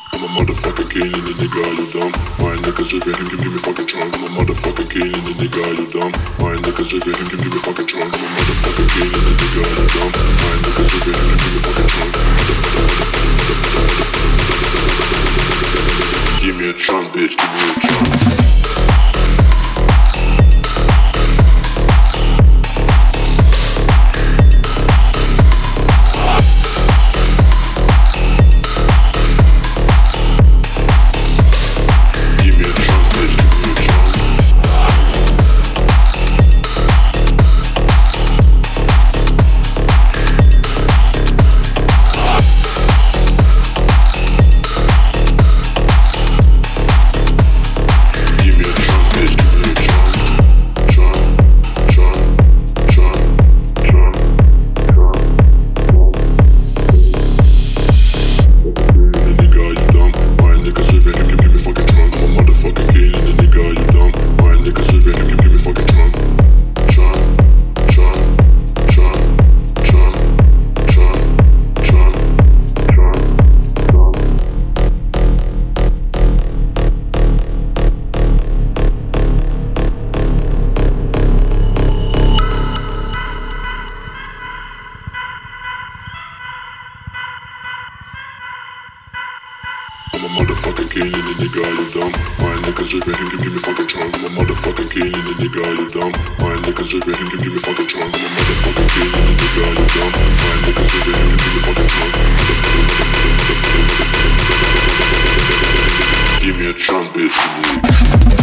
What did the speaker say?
I'm a motherfucking king and the nigga, you dumb. My niggas over him, give me fucking trunk. I'm a motherfucking king and the nigga, you dumb. My niggas over him, give me fucking trunk. I'm a motherfucking king and the nigga, you dumb. My niggas over him, give me fucking trunk. Give me a trunk, bitch, give me a trunk. I'm a motherfucking king and the nigga, you dumb. My niggas over him, give me fucking trunk. I'm a motherfucking king and the nigga, you dumb. My niggas over him, give me fucking trunk. I'm a motherfucking king and the nigga, you dumb. My niggas over him, give me fucking trunk. Give me a trunk, bitch.